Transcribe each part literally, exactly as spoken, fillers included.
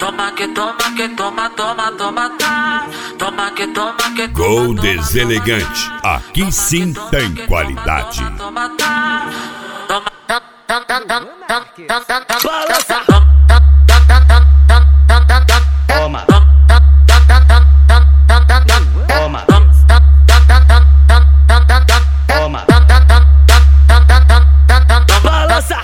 Toma que toma que toma, toma, toma, tá. Toma que toma que toma. Goldes Elegante, aqui sim tem qualidade. Toma, tá. Toma, Balança. Toma. Toma. Toma. Balança.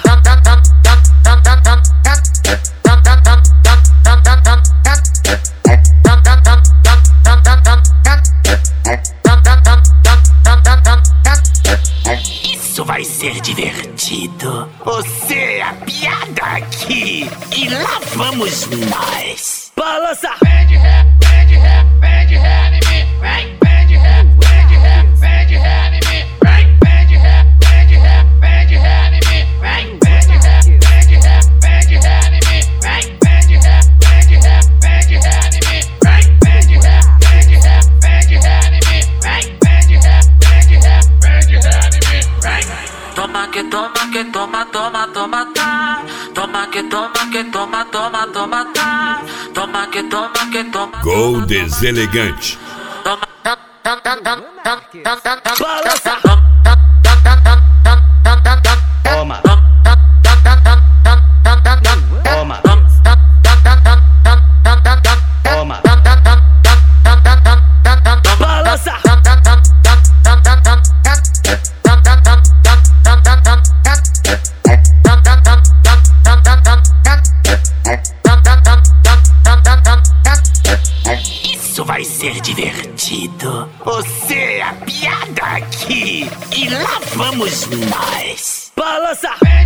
Isso vai ser divertido. Você é a piada aqui. E lá vamos nós. Balança. Vem de ré, vem de ré, vem de ré em mim. Vem, vem de ré, vem de ré, vem de ré em mim. Vem, vem de ré, vem de ré, vem de ré em mim. Vem, vem de ré, vem de ré, vem de ré em mim. Vem, vem de ré, vem de ré, vem de ré em mim. Vem, vem de ré, vem de ré, vem de ré em mim. Vem, vem de ré, vem de ré, vem de ré em mim. Vem. toma que toma que toma, toma, toma, tá. Toma que toma que toma, toma, toma, tá. Toma que toma que toma. Goldes Elegante. Toma, tam, tam, tam, tam, tam, tam, tam, tam. Balança. Toma. Toma. Toma. Balança. Isso vai ser divertido. Você é a piada aqui. E lá vamos nós. Balança.